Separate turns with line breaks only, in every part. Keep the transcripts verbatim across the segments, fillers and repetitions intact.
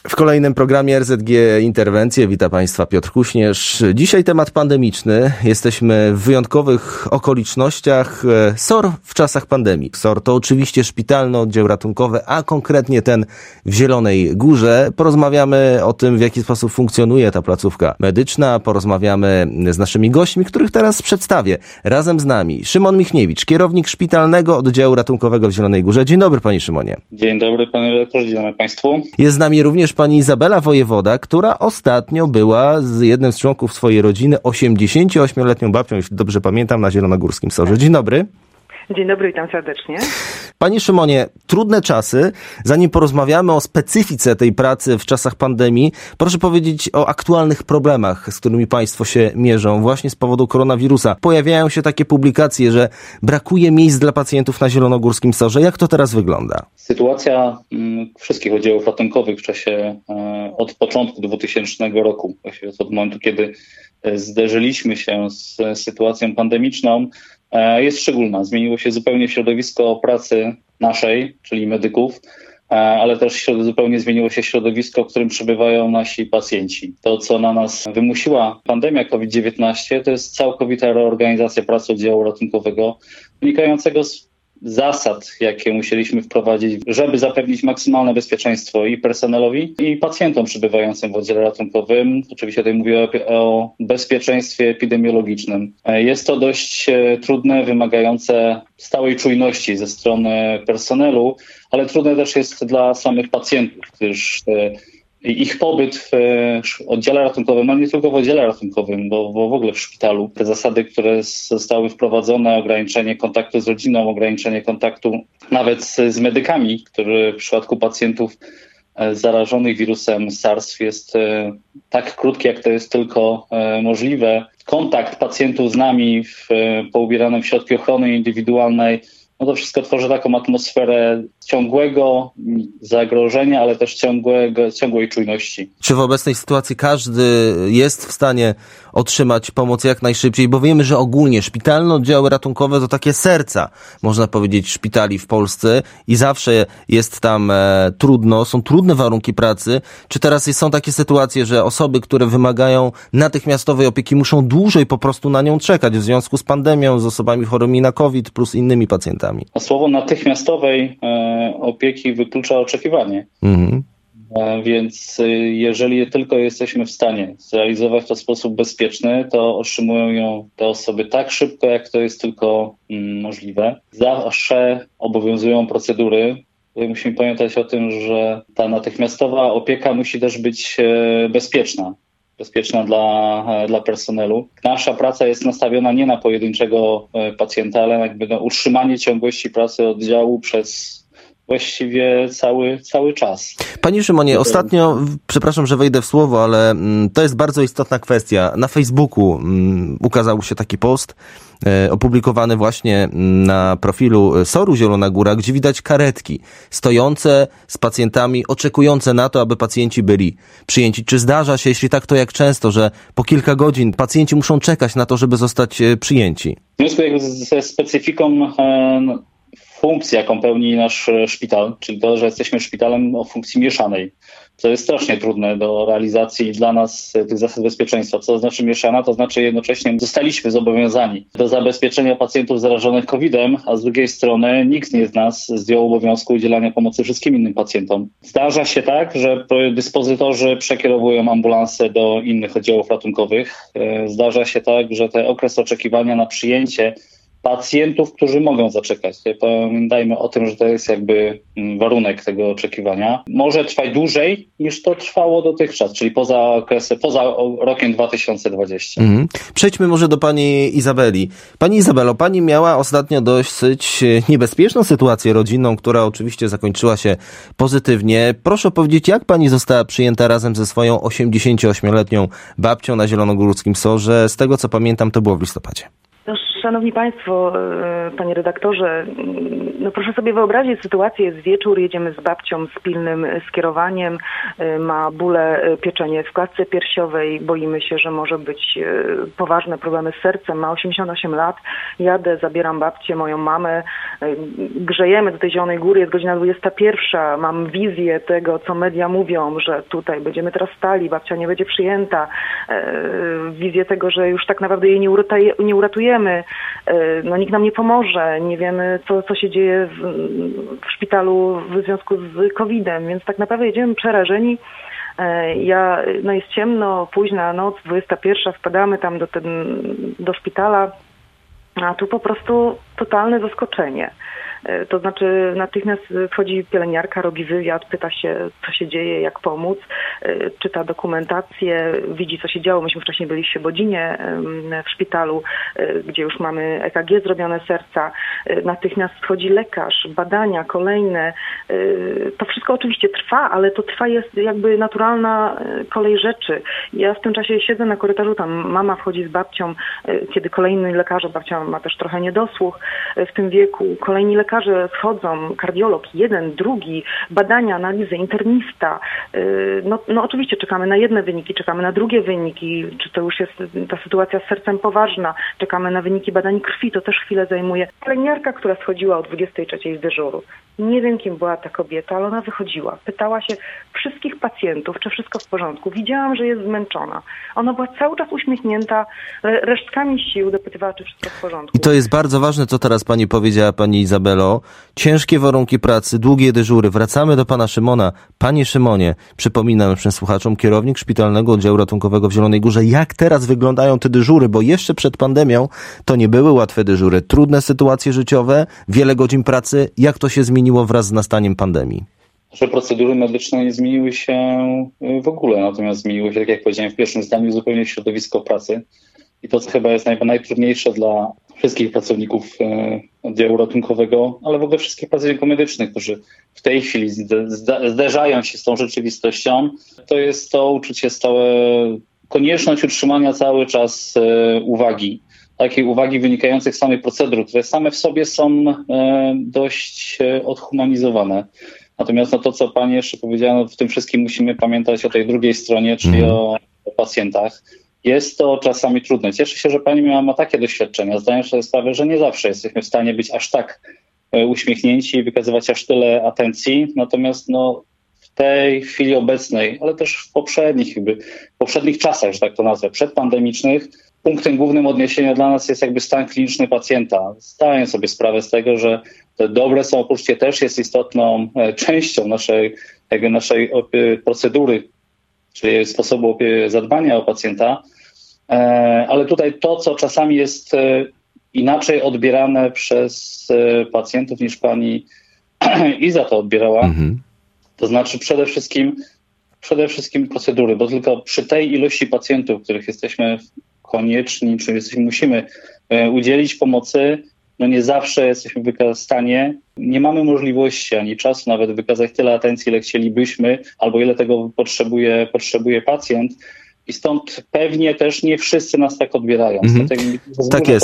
W kolejnym programie R Z G Interwencje wita Państwa Piotr Kuśnierz. Dzisiaj temat pandemiczny. Jesteśmy w wyjątkowych okolicznościach. S O R w czasach pandemii. S O R to oczywiście szpitalny oddział ratunkowy, a konkretnie ten w Zielonej Górze. Porozmawiamy o tym, w jaki sposób funkcjonuje ta placówka medyczna. Porozmawiamy z naszymi gośćmi, których teraz przedstawię. Razem z nami Szymon Michniewicz, kierownik szpitalnego oddziału ratunkowego w Zielonej Górze. Dzień dobry, panie Szymonie.
Dzień dobry, panie redaktorze, dzień dobry państwu.
Jest z nami również pani Izabela Wojewoda, która ostatnio była z jednym z członków swojej rodziny, osiemdziesięcioośmioletnią babcią, jeśli dobrze pamiętam, na zielonogórskim S O R-ze. Dzień dobry.
Dzień dobry, witam serdecznie.
Panie Szymonie, trudne czasy. Zanim porozmawiamy o specyfice tej pracy w czasach pandemii, proszę powiedzieć o aktualnych problemach, z którymi państwo się mierzą właśnie z powodu koronawirusa. Pojawiają się takie publikacje, że brakuje miejsc dla pacjentów na zielonogórskim S O R-ze. Jak to teraz wygląda?
Sytuacja mm, wszystkich oddziałów ratunkowych w czasie e, od początku dwutysięcznego roku, właściwie od momentu, kiedy e, zderzyliśmy się z e, sytuacją pandemiczną, jest szczególna. Zmieniło się zupełnie środowisko pracy naszej, czyli medyków, ale też zupełnie zmieniło się środowisko, w którym przebywają nasi pacjenci. To, co na nas wymusiła pandemia COVID dziewiętnaście, to jest całkowita reorganizacja pracy oddziału ratunkowego, wynikającego z zasad, jakie musieliśmy wprowadzić, żeby zapewnić maksymalne bezpieczeństwo i personelowi, i pacjentom przebywającym w oddziale ratunkowym. Oczywiście tutaj mówię o, o bezpieczeństwie epidemiologicznym. Jest to dość trudne, wymagające stałej czujności ze strony personelu, ale trudne też jest dla samych pacjentów, gdyż ich pobyt w oddziale ratunkowym, ale nie tylko w oddziale ratunkowym, bo, bo w ogóle w szpitalu. Te zasady, które zostały wprowadzone, ograniczenie kontaktu z rodziną, ograniczenie kontaktu nawet z, z medykami, który w przypadku pacjentów zarażonych wirusem SARS jest tak krótki, jak to jest tylko możliwe. Kontakt pacjentów z nami w poubieranym w środku ochrony indywidualnej, no to wszystko tworzy taką atmosferę ciągłego zagrożenia, ale też ciągłego, ciągłej czujności.
Czy w obecnej sytuacji każdy jest w stanie otrzymać pomoc jak najszybciej? Bo wiemy, że ogólnie szpitalne oddziały ratunkowe to takie serca, można powiedzieć, szpitali w Polsce i zawsze jest tam e, trudno, są trudne warunki pracy. Czy teraz są takie sytuacje, że osoby, które wymagają natychmiastowej opieki, muszą dłużej po prostu na nią czekać w związku z pandemią, z osobami chorymi na COVID plus innymi pacjentami?
A słowo natychmiastowej e, opieki wyklucza oczekiwanie. Mhm. E, więc e, jeżeli tylko jesteśmy w stanie zrealizować to w sposób bezpieczny, to otrzymują ją te osoby tak szybko, jak to jest tylko mm, możliwe. Zawsze obowiązują procedury. Tutaj musimy pamiętać o tym, że ta natychmiastowa opieka musi też być e, bezpieczna. bezpieczna dla, dla personelu. Nasza praca jest nastawiona nie na pojedynczego pacjenta, ale jakby na utrzymanie ciągłości pracy oddziału przez właściwie cały, cały czas.
Panie Szymonie, ostatnio, przepraszam, że wejdę w słowo, ale to jest bardzo istotna kwestia. Na Facebooku ukazał się taki post opublikowany właśnie na profilu S O R-u Zielona Góra, gdzie widać karetki stojące z pacjentami, oczekujące na to, aby pacjenci byli przyjęci. Czy zdarza się, jeśli tak, to jak często, że po kilka godzin pacjenci muszą czekać na to, żeby zostać przyjęci?
W związku ze specyfiką e, funkcji, jaką pełni nasz szpital, czyli to, że jesteśmy szpitalem o funkcji mieszanej, co jest strasznie trudne do realizacji dla nas tych zasad bezpieczeństwa. Co znaczy mieszana? To znaczy jednocześnie zostaliśmy zobowiązani do zabezpieczenia pacjentów zarażonych kowidem, a z drugiej strony nikt nie z nas zdjął obowiązku udzielania pomocy wszystkim innym pacjentom. Zdarza się tak, że dyspozytorzy przekierowują ambulanse do innych oddziałów ratunkowych. Zdarza się tak, że ten okres oczekiwania na przyjęcie pacjentów, którzy mogą zaczekać. Pamiętajmy o tym, że to jest jakby warunek tego oczekiwania. Może trwać dłużej niż to trwało dotychczas, czyli poza okresem, poza rokiem dwa tysiące dwudziestym. Mhm.
Przejdźmy może do pani Izabeli. Pani Izabelo, pani miała ostatnio dosyć niebezpieczną sytuację rodzinną, która oczywiście zakończyła się pozytywnie. Proszę opowiedzieć, jak pani została przyjęta razem ze swoją osiemdziesięcioośmioletnią babcią na zielonogórskim S O R-ze? Z tego co pamiętam, to było w listopadzie.
No, Szanowni Państwo, Panie redaktorze, no proszę sobie wyobrazić sytuację, jest wieczór, jedziemy z babcią z pilnym skierowaniem, ma bóle pieczenie w klatce piersiowej, boimy się, że może być poważne problemy z sercem, ma osiemdziesiąt osiem lat, jadę, zabieram babcię, moją mamę, grzejemy do tej Zielonej Góry, jest godzina dwudziesta pierwsza, mam wizję tego, co media mówią, że tutaj będziemy teraz stali, babcia nie będzie przyjęta, wizję tego, że już tak naprawdę jej nie, urata- nie uratujemy, no nikt nam nie pomoże, nie wiemy, co, co się dzieje w, w szpitalu w związku z kowidem, więc tak naprawdę jedziemy przerażeni. Ja, no jest ciemno, późna noc, dwudziesta pierwsza, wpadamy tam do, ten, do szpitala, a tu po prostu totalne zaskoczenie. To znaczy natychmiast wchodzi pielęgniarka, robi wywiad, pyta się, co się dzieje, jak pomóc, czyta dokumentację, widzi, co się działo. Myśmy wcześniej byli w Świebodzinie w szpitalu, gdzie już mamy E K G zrobione serca. Natychmiast wchodzi lekarz, badania kolejne. To wszystko oczywiście trwa, ale to trwa jest jakby naturalna kolej rzeczy. Ja w tym czasie siedzę na korytarzu, tam mama wchodzi z babcią, kiedy kolejny lekarze, babcia ma też trochę niedosłuch w tym wieku, kolejni lekarze Lekarze schodzą, kardiolog, jeden, drugi, badania, analizy, internista. No, no oczywiście czekamy na jedne wyniki, czekamy na drugie wyniki, czy to już jest ta sytuacja z sercem poważna, czekamy na wyniki badań krwi, to też chwilę zajmuje. Pielęgniarka, która schodziła o dwudziestej trzeciej z dyżuru, nie wiem kim była ta kobieta, ale ona wychodziła, pytała się wszystkich pacjentów, czy wszystko w porządku. Widziałam, że jest zmęczona. Ona była cały czas uśmiechnięta, resztkami sił dopytywała, czy wszystko w porządku.
I to jest bardzo ważne, co teraz pani powiedziała, pani Izabelo. Ciężkie warunki pracy, długie dyżury. Wracamy do pana Szymona. Panie Szymonie, przypominam naszym słuchaczom, kierownik Szpitalnego Oddziału Ratunkowego w Zielonej Górze, jak teraz wyglądają te dyżury, bo jeszcze przed pandemią to nie były łatwe dyżury. Trudne sytuacje życiowe, wiele godzin pracy. Jak to się zmieniło wraz z nastaniem pandemii?
Że procedury medyczne nie zmieniły się w ogóle, natomiast zmieniły się, tak jak powiedziałem w pierwszym zdaniu, zupełnie środowisko pracy. I to, co chyba jest naj, najtrudniejsze dla wszystkich pracowników e, oddziału ratunkowego, ale w ogóle wszystkich pracowników medycznych, którzy w tej chwili zde, zde, zderzają się z tą rzeczywistością, to jest to uczucie stałe, konieczność utrzymania cały czas e, uwagi. Takiej uwagi wynikających z samych procedur, które same w sobie są e, dość e, odhumanizowane. Natomiast no to, co pani jeszcze powiedziała, no w tym wszystkim musimy pamiętać o tej drugiej stronie, czyli mm. o, o pacjentach. Jest to czasami trudne. Cieszę się, że pani miała ma takie doświadczenia. Zdaję sobie sprawę, że nie zawsze jesteśmy w stanie być aż tak uśmiechnięci i wykazywać aż tyle atencji. Natomiast no, w tej chwili obecnej, ale też w poprzednich, jakby, w poprzednich czasach, że tak to nazwę, przedpandemicznych, punktem głównym odniesienia dla nas jest jakby stan kliniczny pacjenta. Zdaję sobie sprawę z tego, że te dobre samopoczucie też jest istotną częścią naszej, jakby naszej procedury, czyli sposobu zadbania o pacjenta, ale tutaj to, co czasami jest inaczej odbierane przez pacjentów niż pani Iza to odbierała, mhm. to znaczy przede wszystkim, przede wszystkim procedury, bo tylko przy tej ilości pacjentów, których jesteśmy konieczni, czy jesteśmy, musimy udzielić pomocy, no nie zawsze jesteśmy w stanie, nie mamy możliwości ani czasu nawet wykazać tyle atencji, ile chcielibyśmy, albo ile tego potrzebuje, potrzebuje pacjent. I stąd pewnie też nie wszyscy nas tak odbierają. Mm-hmm. Stąd
tak jest.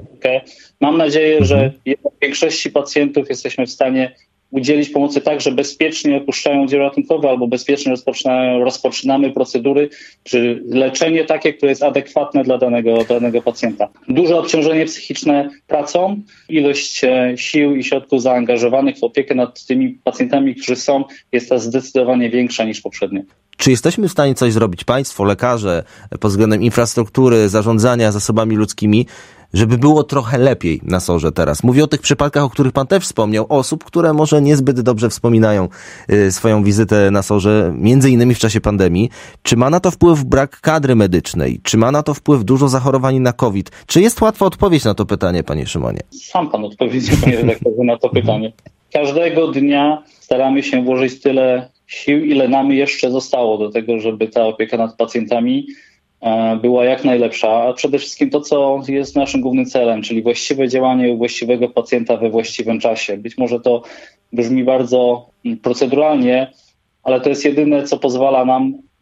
Mam nadzieję, mm-hmm. że w większości pacjentów jesteśmy w stanie udzielić pomocy tak, że bezpiecznie opuszczają oddział ratunkowy albo bezpiecznie rozpoczynamy procedury, czy leczenie takie, które jest adekwatne dla danego, danego pacjenta. Duże obciążenie psychiczne pracą, ilość sił i środków zaangażowanych w opiekę nad tymi pacjentami, którzy są, jest ta zdecydowanie większa niż poprzednio.
Czy jesteśmy w stanie coś zrobić, państwo, lekarze, pod względem infrastruktury, zarządzania zasobami ludzkimi, żeby było trochę lepiej na sorze teraz? Mówię o tych przypadkach, o których pan też wspomniał, osób, które może niezbyt dobrze wspominają y, swoją wizytę na sorze, między innymi w czasie pandemii. Czy ma na to wpływ brak kadry medycznej? Czy ma na to wpływ dużo zachorowań na COVID? Czy jest łatwa odpowiedź na to pytanie, panie Szymonie?
Sam pan odpowiedział, panie redaktorze, na to pytanie. Każdego dnia staramy się włożyć tyle sił, ile nam jeszcze zostało do tego, żeby ta opieka nad pacjentami była jak najlepsza, a przede wszystkim to, co jest naszym głównym celem, czyli właściwe działanie u właściwego pacjenta we właściwym czasie. Być może to brzmi bardzo proceduralnie, ale to jest jedyne, co pozwala nam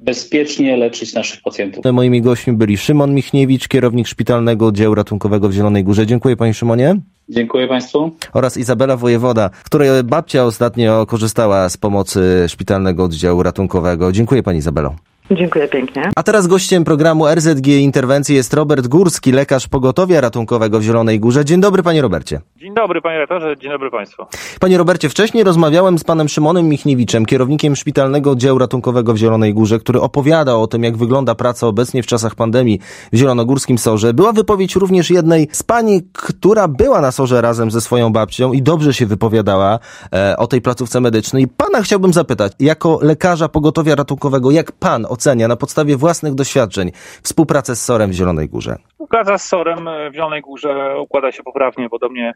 bezpiecznie leczyć naszych pacjentów.
Moimi gośćmi byli Szymon Michniewicz, kierownik Szpitalnego Oddziału Ratunkowego w Zielonej Górze. Dziękuję panie Szymonie.
Dziękuję państwu.
Oraz Izabela Wojewoda, której babcia ostatnio korzystała z pomocy Szpitalnego Oddziału Ratunkowego. Dziękuję pani Izabelo.
Dziękuję pięknie.
A teraz gościem programu R Z G Interwencji jest Robert Górski, lekarz pogotowia ratunkowego w Zielonej Górze. Dzień dobry panie Robercie.
Dzień dobry panie redaktorze, dzień dobry państwu.
Panie Robercie, wcześniej rozmawiałem z panem Szymonem Michniewiczem, kierownikiem Szpitalnego Oddziału Ratunkowego w Zielonej Górze, który opowiadał o tym, jak wygląda praca obecnie w czasach pandemii w zielonogórskim sorze. Była wypowiedź również jednej z pań, która była na sorze razem ze swoją babcią i dobrze się wypowiadała e, o tej placówce medycznej. Pana chciałbym zapytać, jako lekarza pogotowia ratunkowego, jak pan ocenia na podstawie własnych doświadczeń współpracę z sorem w Zielonej Górze?
Współpraca z sorem w Zielonej Górze układa się poprawnie, podobnie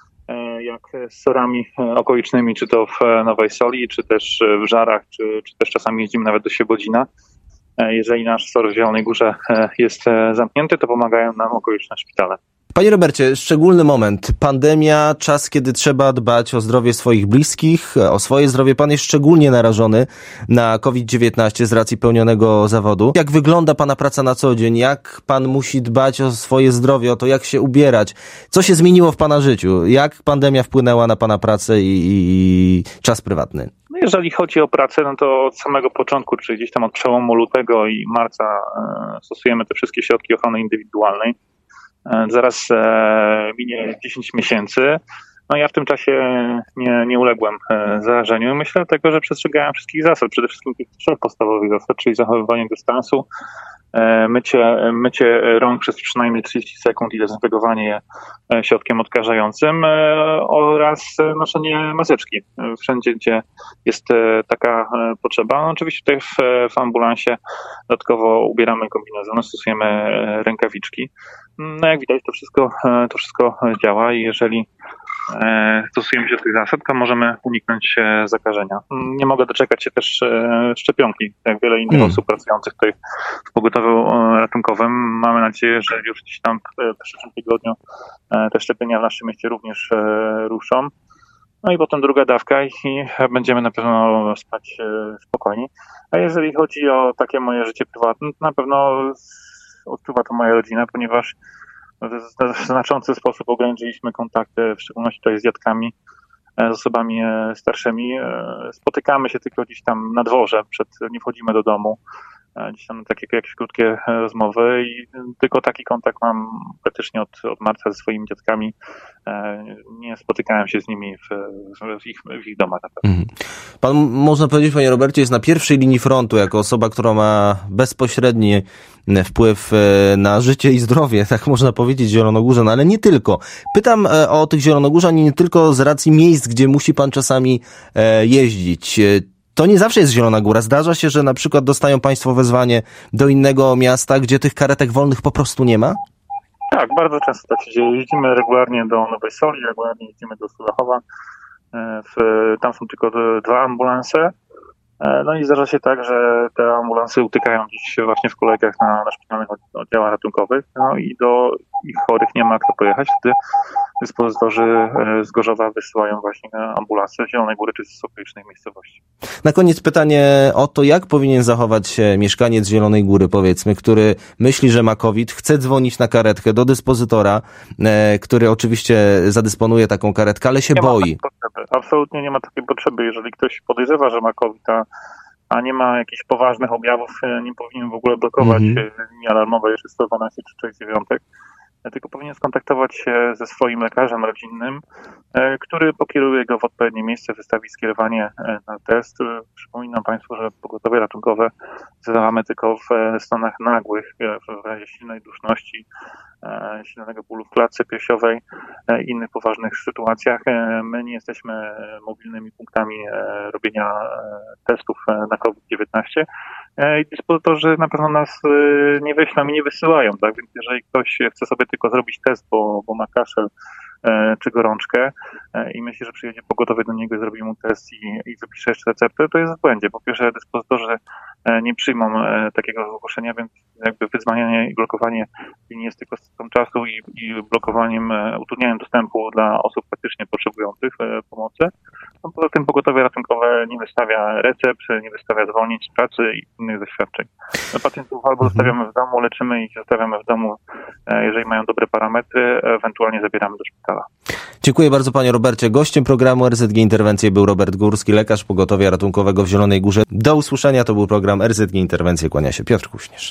jak z sorami okolicznymi, czy to w Nowej Soli, czy też w Żarach, czy, czy też czasami jeździmy nawet do Świebodzina. Jeżeli nasz sor w Zielonej Górze jest zamknięty, to pomagają nam okoliczne szpitale.
Panie Robercie, szczególny moment. Pandemia, czas, kiedy trzeba dbać o zdrowie swoich bliskich, o swoje zdrowie. Pan jest szczególnie narażony na COVID dziewiętnaście z racji pełnionego zawodu. Jak wygląda pana praca na co dzień? Jak pan musi dbać o swoje zdrowie, o to, jak się ubierać? Co się zmieniło w pana życiu? Jak pandemia wpłynęła na pana pracę i, i czas prywatny?
No jeżeli chodzi o pracę, no to od samego początku, czyli gdzieś tam od przełomu lutego i marca stosujemy te wszystkie środki ochrony indywidualnej. Zaraz e, minie dziesięć miesięcy. No ja w tym czasie nie, nie uległem e, zarażeniu. Myślę dlatego, że przestrzegałem wszystkich zasad, przede wszystkim tych trzech podstawowych zasad, czyli zachowywanie dystansu, e, mycie, mycie rąk przez przynajmniej trzydzieści sekund i dezynfekowanie je e, środkiem odkażającym e, oraz noszenie maseczki wszędzie, gdzie jest e, taka e, potrzeba. No, oczywiście tutaj w, w ambulansie dodatkowo ubieramy kombinezony, stosujemy e, rękawiczki. No jak widać, to wszystko, to wszystko działa i jeżeli stosujemy się do tych zasad, to możemy uniknąć zakażenia. Nie mogę doczekać się też szczepionki, jak wiele innych hmm. osób pracujących tutaj w pogotowiu ratunkowym. Mamy nadzieję, że już gdzieś tam w przyszłym tygodniu te szczepienia w naszym mieście również ruszą. No i potem druga dawka i będziemy na pewno spać spokojni. A jeżeli chodzi o takie moje życie prywatne, to na pewno odczuwa to moja rodzina, ponieważ w znaczący sposób ograniczyliśmy kontakty, w szczególności tutaj z dziadkami, z osobami starszymi. Spotykamy się tylko gdzieś tam na dworze, przed, nie wchodzimy do domu, gdzieś tam takie jakieś krótkie rozmowy i tylko taki kontakt mam praktycznie od, od marca ze swoimi dziadkami. Nie spotykałem się z nimi w, w, ich, w ich domach.
Mhm. Pan, można powiedzieć, panie Robercie, jest na pierwszej linii frontu jako osoba, która ma bezpośredni wpływ na życie i zdrowie, tak można powiedzieć, w Zielonogórze, no ale nie tylko. Pytam o tych Zielonogórzan nie tylko z racji miejsc, gdzie musi pan czasami jeździć. To nie zawsze jest Zielona Góra. Zdarza się, że na przykład dostają państwo wezwanie do innego miasta, gdzie tych karetek wolnych po prostu nie ma?
Tak, bardzo często tak się dzieje. Jeździmy regularnie do Nowej Soli, regularnie jeździmy do Sulechowa. W, tam są tylko dwa ambulanse. No i zdarza się tak, że te ambulansy utykają gdzieś właśnie w kolejkach na, na szpitalnych oddziałach ratunkowych. No i do ich chorych nie ma kto pojechać. Wtedy dyspozytorzy z Gorzowa wysyłają właśnie ambulanse z Zielonej Góry czy z okolicznych miejscowości.
Na koniec pytanie o to, jak powinien zachować się mieszkaniec Zielonej Góry, powiedzmy, który myśli, że ma COVID, chce dzwonić na karetkę do dyspozytora, e, który oczywiście zadysponuje taką karetkę, ale się
nie
boi.
Absolutnie nie ma takiej potrzeby. Jeżeli ktoś podejrzewa, że ma COVID, a, a nie ma jakichś poważnych objawów, nie powinien w ogóle blokować mm-hmm. linii alarmowej sto dwanaście czy sześć dziewięć. Tylko powinien skontaktować się ze swoim lekarzem rodzinnym, który pokieruje go w odpowiednie miejsce, wystawi skierowanie na test. Przypominam Państwu, że pogotowie ratunkowe zadawamy tylko w stanach nagłych, w razie silnej duszności, silnego bólu w klatce piersiowej i innych poważnych sytuacjach. My nie jesteśmy mobilnymi punktami robienia testów na COVID dziewiętnaście i dyspozytorzy na pewno nas nie wyślą i nie wysyłają, tak? Więc jeżeli ktoś chce sobie tylko zrobić test, bo, bo ma kaszel czy gorączkę i myśli, że przyjedzie pogotowie do niego i zrobi mu test i, i wypisze jeszcze receptę, to jest w błędzie. Po pierwsze, dyspozytorzy nie przyjmą takiego zgłoszenia, więc jakby wyzwanianie i blokowanie linii jest tylko stratą czasu i, i blokowaniem, utrudnianiem dostępu dla osób faktycznie potrzebujących pomocy. No, Poza tym pogotowie ratunkowe nie wystawia recept, nie wystawia zwolnień z pracy i innych zaświadczeń. My pacjentów albo zostawiamy w domu, leczymy ich, zostawiamy w domu, jeżeli mają dobre parametry, ewentualnie zabieramy do szpitala.
Dziękuję bardzo panie Robercie. Gościem programu R Z G Interwencje był Robert Górski, lekarz pogotowia ratunkowego w Zielonej Górze. Do usłyszenia, to był program R Z G Interwencje, kłania się Piotr Kuśnierz.